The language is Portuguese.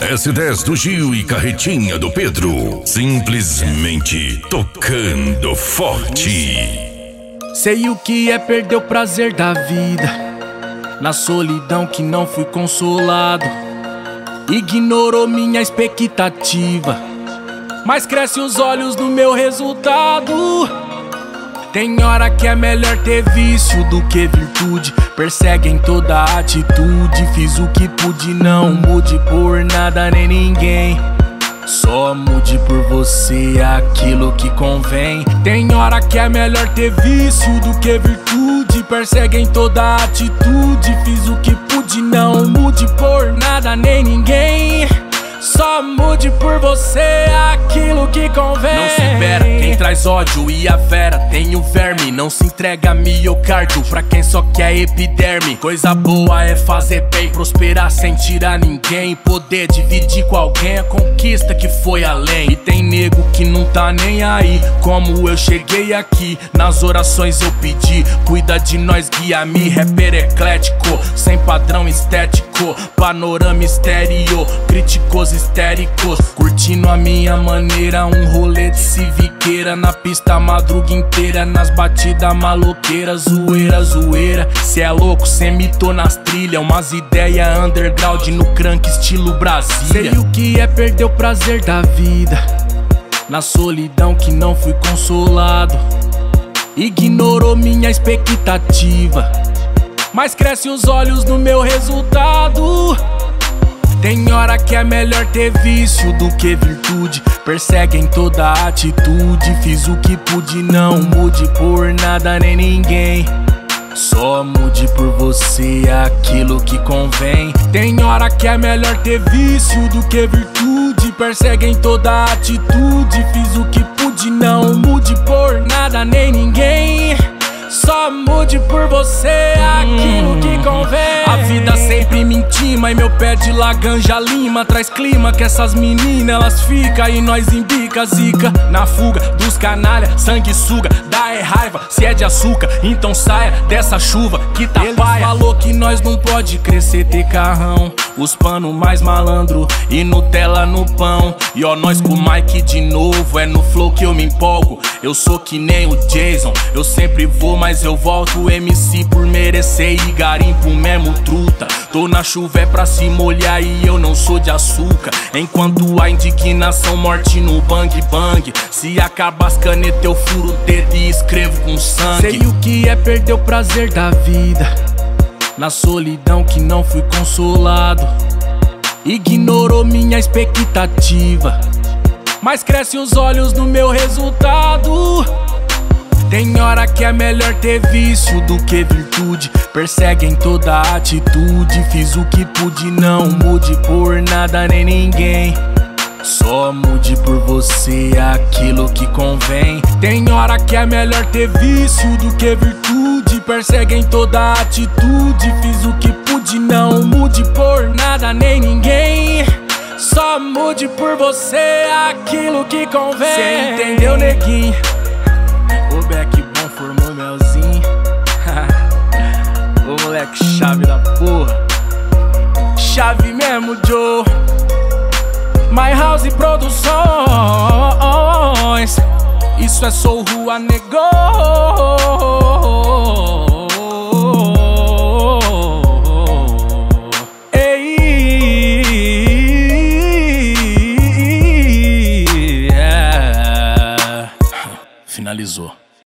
S10 do Gil e Carretinha do Pedro. Simplesmente tocando forte. Sei o que é perder o prazer da vida, na solidão que não fui consolado. Ignorou minha expectativa, mas cresce os olhos no meu resultado. Tem hora que é melhor ter vício do que virtude. Persegue em toda atitude. Fiz o que pude, não mude por nada nem ninguém. Só mude por você aquilo que convém. Tem hora que é melhor ter vício do que virtude. Persegue em toda atitude. Fiz o que pude, não mude por nada nem ninguém. Só mude por você aquilo que convém. Não supera quem traz ódio e a vera. Tem o verme, não se entrega miocárdio pra quem só quer epiderme. Coisa boa é fazer bem, prosperar sem tirar ninguém. Poder dividir com alguém a conquista que foi além. E tem nego que não tá nem aí, como eu cheguei aqui. Nas orações eu pedi, cuida de nós, guia-me. Rapper eclético, sem padrão estético. Panorama estéreo, críticos histéricos. Curtindo a minha maneira, um rolê de civiqueira. Na pista a madruga inteira, nas batidas maloqueiras. Zoeira, zoeira, cê é louco, cê mitou nas trilhas. Umas ideias underground no crank estilo Brasília. Sei o que é perder o prazer da vida, na solidão que não fui consolado. Ignorou minha expectativa, mas cresce os olhos no meu resultado. Tem hora que é melhor ter vício do que virtude. Persegue em toda atitude. Fiz o que pude, não mude por nada nem ninguém. Só mude por você aquilo que convém. Tem hora que é melhor ter vício do que virtude. Persegue em toda atitude. Fiz o que pude, não mude por nada nem ninguém. Só mude por você aquilo que convém. A vida sempre me intima e meu pé de laganja lima. Traz clima que essas meninas elas ficam e nós embica zica. Na fuga dos canalha, sangue suga, dá é raiva. Se é de açúcar, então saia dessa chuva que tá paia. Ele falou que nós não pode crescer, ter carrão. Os pano mais malandro e Nutella no pão. E ó, nós com o Mike de novo, é no flow que eu me empolgo. Eu sou que nem o Jason, eu sempre vou, mas eu volto. MC por merecer e garimpo mesmo truta. Tô na chuva é pra se molhar e eu não sou de açúcar. Enquanto a indignação morte no bang bang. Se acabar as canetas eu furo o dedo e escrevo com sangue. Sei o que é perder o prazer da vida, na solidão que não fui consolado. Ignorou minha expectativa, mas cresce os olhos no meu resultado. Tem hora que é melhor ter vício do que virtude. Persegue em toda atitude. Fiz o que pude, não mude por nada nem ninguém. Só mude por você aquilo que convém. Tem hora que é melhor ter vício do que virtude. Persegue em toda atitude. Fiz o que pude, não mude por nada nem ninguém. Só mude por você aquilo que convém. Cê entendeu, neguinho? O Beck bom formou melzinho. Ô moleque chave da porra. Chave mesmo, Joe. My House Produções. Isso é Sou Rua Negou. Finalizou.